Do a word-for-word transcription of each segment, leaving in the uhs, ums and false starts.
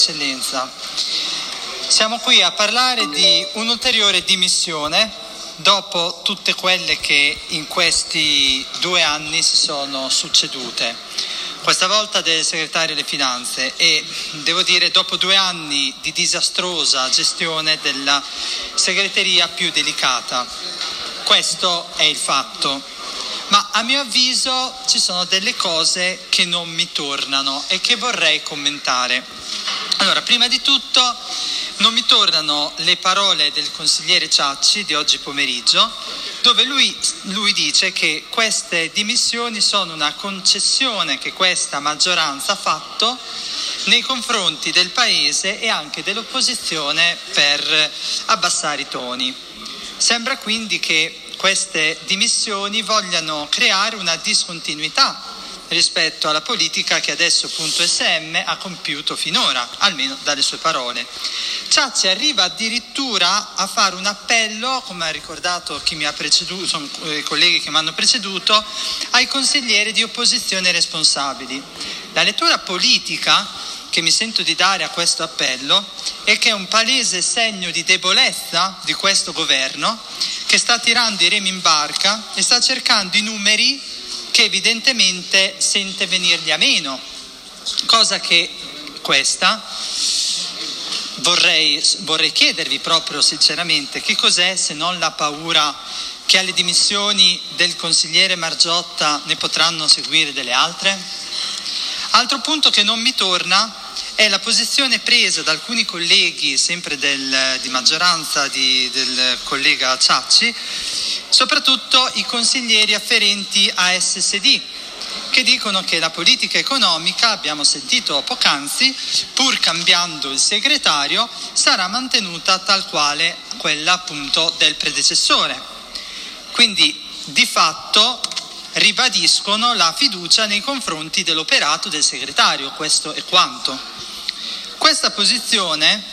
Eccellenza, siamo qui a parlare di un'ulteriore dimissione dopo tutte quelle che in questi due anni si sono succedute. Questa volta del segretario delle finanze e devo dire dopo due anni di disastrosa gestione della segreteria più delicata. Questo è il fatto. Ma a mio avviso ci sono delle cose che non mi tornano e che vorrei commentare. Allora, prima di tutto non mi tornano le parole del consigliere Ciacci di oggi pomeriggio, dove lui, lui dice che queste dimissioni sono una concessione che questa maggioranza ha fatto nei confronti del Paese e anche dell'opposizione per abbassare i toni. Sembra quindi che queste dimissioni vogliano creare una discontinuità rispetto alla politica che adesso punto S M ha compiuto finora, almeno dalle sue parole. Ciacci arriva addirittura a fare un appello, come ha ricordato chi mi ha preceduto, i colleghi che mi hanno preceduto, ai consiglieri di opposizione responsabili. La lettura politica che mi sento di dare a questo appello è che è un palese segno di debolezza di questo governo che sta tirando i remi in barca e sta cercando i numeri che evidentemente sente venirgli a meno, cosa che questa vorrei, vorrei chiedervi proprio sinceramente, che cos'è se non la paura che alle dimissioni del consigliere Margiotta ne potranno seguire delle altre? Altro punto che non mi torna è la posizione presa da alcuni colleghi, sempre del, di maggioranza di, del collega Ciacci, soprattutto i consiglieri afferenti a S S D, che dicono che la politica economica, abbiamo sentito poc'anzi, pur cambiando il segretario, sarà mantenuta tal quale quella appunto del predecessore. Quindi di fatto ribadiscono la fiducia nei confronti dell'operato del segretario, questo è quanto. Questa posizione,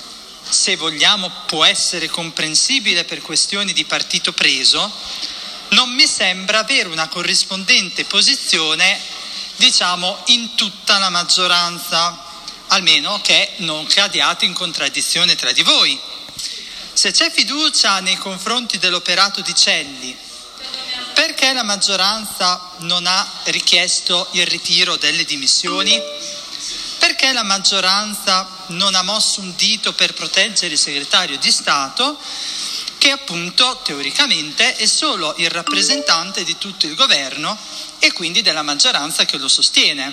se vogliamo, può essere comprensibile per questioni di partito preso, non mi sembra avere una corrispondente posizione, diciamo, in tutta la maggioranza, almeno che non cadiate in contraddizione tra di voi. Se c'è fiducia nei confronti dell'operato di Celli, perché la maggioranza non ha richiesto il ritiro delle dimissioni? Perché la maggioranza non ha mosso un dito per proteggere il segretario di Stato, che appunto teoricamente è solo il rappresentante di tutto il governo e quindi della maggioranza che lo sostiene?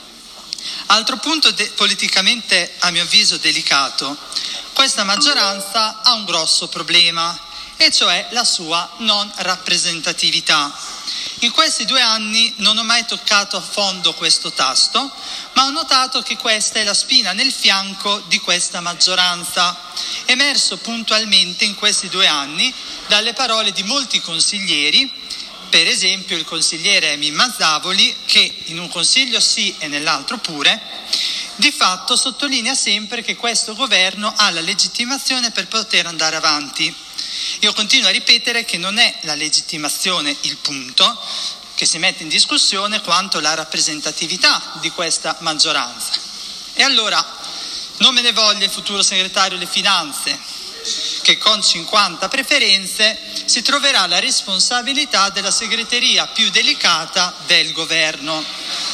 Altro punto de- politicamente a mio avviso delicato: questa maggioranza ha un grosso problema, e cioè la sua non rappresentatività. In questi due anni non ho mai toccato a fondo questo tasto, ma ho notato che questa è la spina nel fianco di questa maggioranza, emerso puntualmente in questi due anni dalle parole di molti consiglieri, per esempio il consigliere Mimma Zavoli, che in un consiglio sì e nell'altro pure, di fatto sottolinea sempre che questo governo ha la legittimazione per poter andare avanti. Io continuo a ripetere che non è la legittimazione il punto che si mette in discussione, quanto la rappresentatività di questa maggioranza. E allora non me ne voglia il futuro segretario delle finanze, che con cinquanta preferenze si troverà la responsabilità della segreteria più delicata del governo.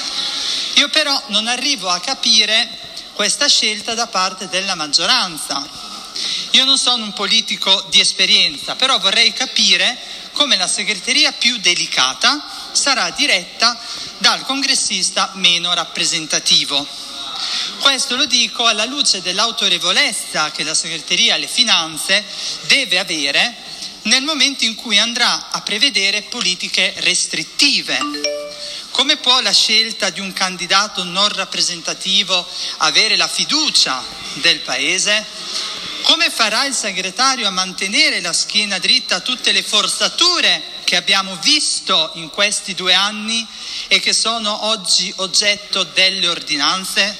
Io però non arrivo a capire questa scelta da parte della maggioranza. Io non sono un politico di esperienza, però vorrei capire come la segreteria più delicata sarà diretta dal congressista meno rappresentativo. Questo lo dico alla luce dell'autorevolezza che la segreteria alle finanze deve avere nel momento in cui andrà a prevedere politiche restrittive. Come può la scelta di un candidato non rappresentativo avere la fiducia del Paese? Come farà il segretario a mantenere la schiena dritta a tutte le forzature che abbiamo visto in questi due anni e che sono oggi oggetto delle ordinanze?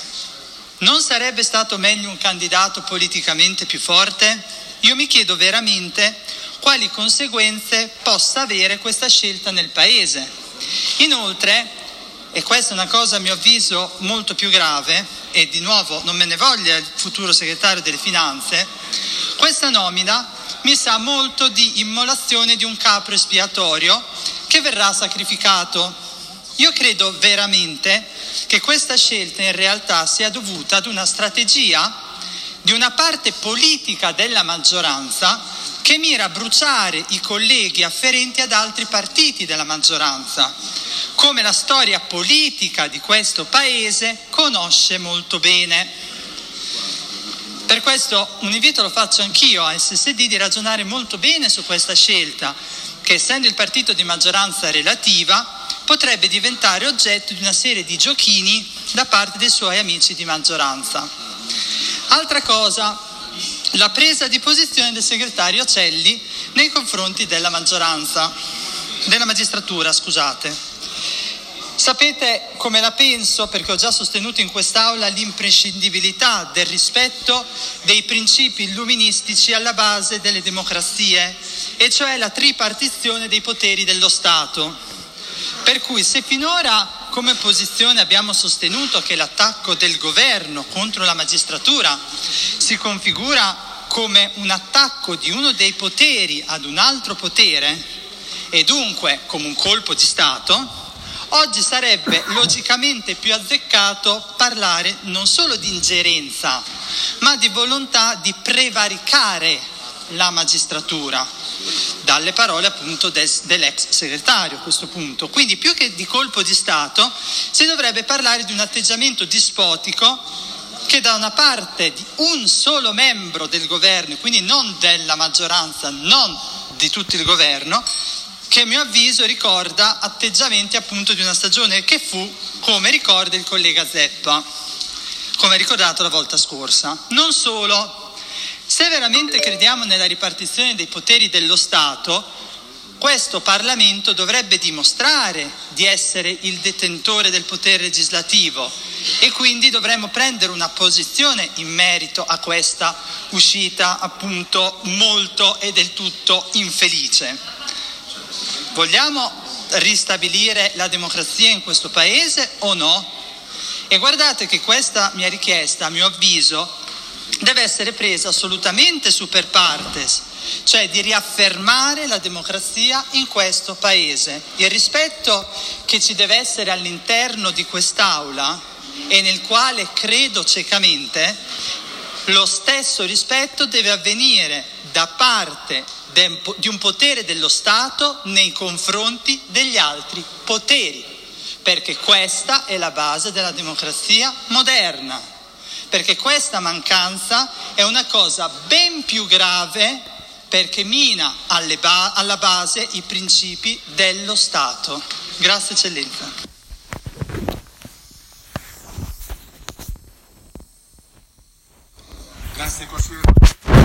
Non sarebbe stato meglio un candidato politicamente più forte? Io mi chiedo veramente quali conseguenze possa avere questa scelta nel Paese. Inoltre, e questa è una cosa a mio avviso molto più grave, e di nuovo non me ne voglia il futuro segretario delle finanze, questa nomina mi sa molto di immolazione di un capro espiatorio che verrà sacrificato. Io credo veramente che questa scelta in realtà sia dovuta ad una strategia di una parte politica della maggioranza che mira a bruciare i colleghi afferenti ad altri partiti della maggioranza, come la storia politica di questo Paese conosce molto bene. Per questo un invito lo faccio anch'io a S S D di ragionare molto bene su questa scelta, che essendo il partito di maggioranza relativa potrebbe diventare oggetto di una serie di giochini da parte dei suoi amici di maggioranza. Altra cosa, la presa di posizione del segretario Celli nei confronti della maggioranza, della magistratura, scusate. Sapete come la penso, perché ho già sostenuto in quest'Aula l'imprescindibilità del rispetto dei principi illuministici alla base delle democrazie, e cioè la tripartizione dei poteri dello Stato. Per cui se finora come opposizione abbiamo sostenuto che l'attacco del governo contro la magistratura si configura come un attacco di uno dei poteri ad un altro potere e dunque come un colpo di Stato, oggi sarebbe logicamente più azzeccato parlare non solo di ingerenza, ma di volontà di prevaricare la magistratura, dalle parole appunto des, dell'ex segretario a questo punto. Quindi più che di colpo di Stato si dovrebbe parlare di un atteggiamento dispotico che da una parte di un solo membro del governo, quindi non della maggioranza, non di tutto il governo, che a mio avviso ricorda atteggiamenti appunto di una stagione che fu, come ricorda il collega Zeppa, come ricordato la volta scorsa. Non solo, se veramente crediamo nella ripartizione dei poteri dello Stato, questo Parlamento dovrebbe dimostrare di essere il detentore del potere legislativo e quindi dovremmo prendere una posizione in merito a questa uscita appunto molto e del tutto infelice. Vogliamo ristabilire la democrazia in questo Paese o no? E guardate che questa mia richiesta, a mio avviso, deve essere presa assolutamente super partes, cioè di riaffermare la democrazia in questo Paese. Il rispetto che ci deve essere all'interno di quest'Aula e nel quale credo ciecamente, lo stesso rispetto deve avvenire da parte di un potere dello Stato nei confronti degli altri poteri, perché questa è la base della democrazia moderna, perché questa mancanza è una cosa ben più grave, perché mina alle ba- alla base i principi dello Stato. Grazie Eccellenza. Grazie consigliere.